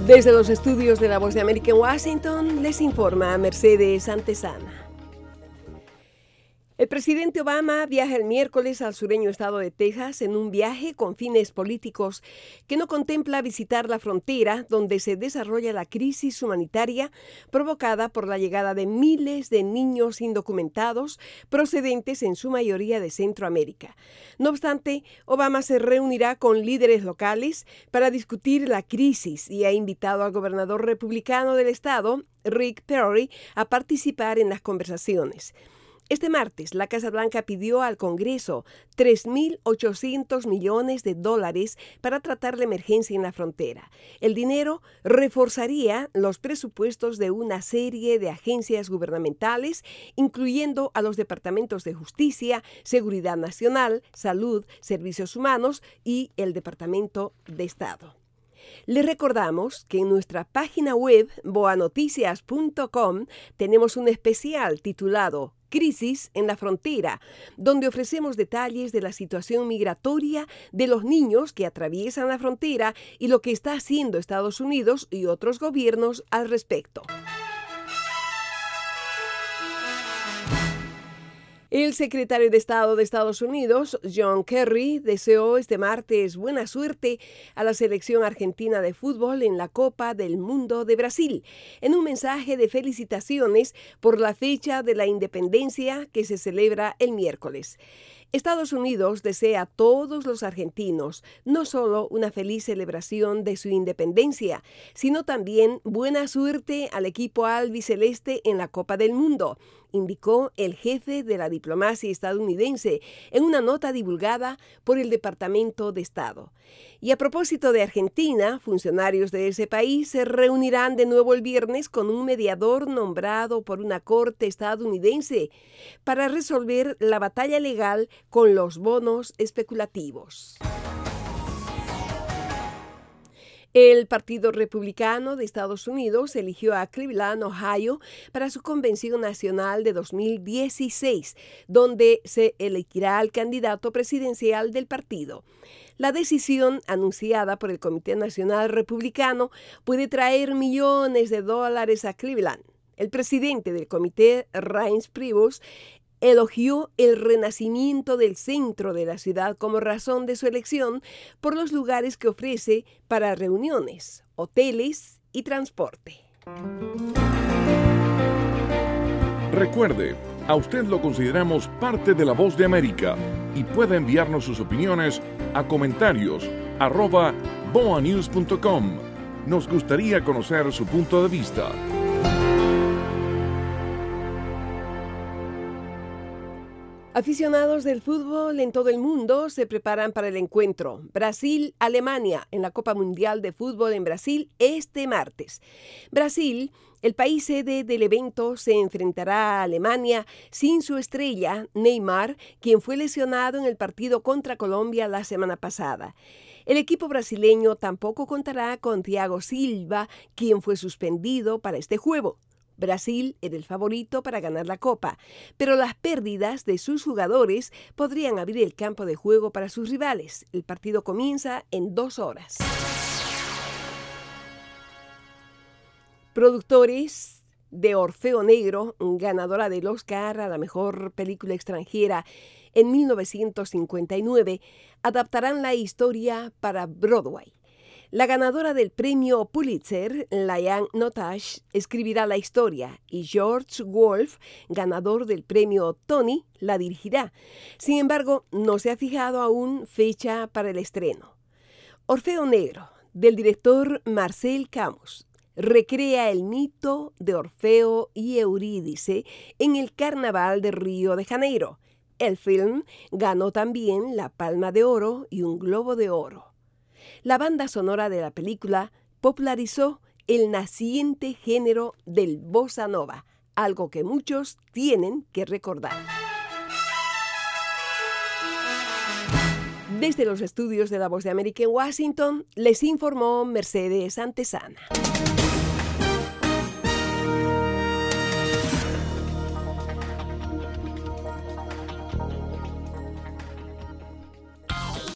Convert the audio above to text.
Desde los estudios de La Voz de América en Washington, les informa Mercedes Antesana. El presidente Obama viaja el miércoles al sureño estado de Texas en un viaje con fines políticos que no contempla visitar la frontera donde se desarrolla la crisis humanitaria provocada por la llegada de miles de niños indocumentados procedentes en su mayoría de Centroamérica. No obstante, Obama se reunirá con líderes locales para discutir la crisis y ha invitado al gobernador republicano del estado, Rick Perry, a participar en las conversaciones. Este martes, la Casa Blanca pidió al Congreso $3.800 millones para tratar la emergencia en la frontera. El dinero reforzaría los presupuestos de una serie de agencias gubernamentales, incluyendo a los departamentos de Justicia, Seguridad Nacional, Salud, Servicios Humanos y el Departamento de Estado. Les recordamos que en nuestra página web boanoticias.com tenemos un especial titulado Crisis en la Frontera, donde ofrecemos detalles de la situación migratoria de los niños que atraviesan la frontera y lo que está haciendo Estados Unidos y otros gobiernos al respecto. El secretario de Estado de Estados Unidos, John Kerry, deseó este martes buena suerte a la selección argentina de fútbol en la Copa del Mundo de Brasil, en un mensaje de felicitaciones por la fecha de la independencia que se celebra el miércoles. Estados Unidos desea a todos los argentinos no solo una feliz celebración de su independencia, sino también buena suerte al equipo albiceleste en la Copa del Mundo, indicó el jefe de la diplomacia estadounidense en una nota divulgada por el Departamento de Estado. Y a propósito de Argentina, funcionarios de ese país se reunirán de nuevo el viernes con un mediador nombrado por una corte estadounidense para resolver la batalla legal con los bonos especulativos. El Partido Republicano de Estados Unidos eligió a Cleveland, Ohio, para su convención nacional de 2016, donde se elegirá al candidato presidencial del partido. La decisión anunciada por el Comité Nacional Republicano puede traer millones de dólares a Cleveland. El presidente del comité, Reince Priebus, elogió el renacimiento del centro de la ciudad como razón de su elección por los lugares que ofrece para reuniones, hoteles y transporte. Recuerde, a usted lo consideramos parte de La Voz de América y puede enviarnos sus opiniones a comentarios@boanews.com. Nos gustaría conocer su punto de vista. Aficionados del fútbol en todo el mundo se preparan para el encuentro Brasil-Alemania en la Copa Mundial de Fútbol en Brasil este martes. Brasil, el país sede del evento, se enfrentará a Alemania sin su estrella, Neymar, quien fue lesionado en el partido contra Colombia la semana pasada. El equipo brasileño tampoco contará con Thiago Silva, quien fue suspendido para este juego. Brasil era el favorito para ganar la Copa, pero las pérdidas de sus jugadores podrían abrir el campo de juego para sus rivales. El partido comienza en 2 horas. Productores de Orfeo Negro, ganadora del Oscar a la mejor película extranjera en 1959, adaptarán la historia para Broadway. La ganadora del premio Pulitzer, Liane Notage, escribirá la historia y George Wolfe, ganador del premio Tony, la dirigirá. Sin embargo, no se ha fijado aún fecha para el estreno. Orfeo Negro, del director Marcel Camus, recrea el mito de Orfeo y Eurídice en el Carnaval de Río de Janeiro. El film ganó también la Palma de Oro y un Globo de Oro. La banda sonora de la película popularizó el naciente género del bossa nova, algo que muchos tienen que recordar. Desde los estudios de La Voz de América en Washington, les informó Mercedes Antesana.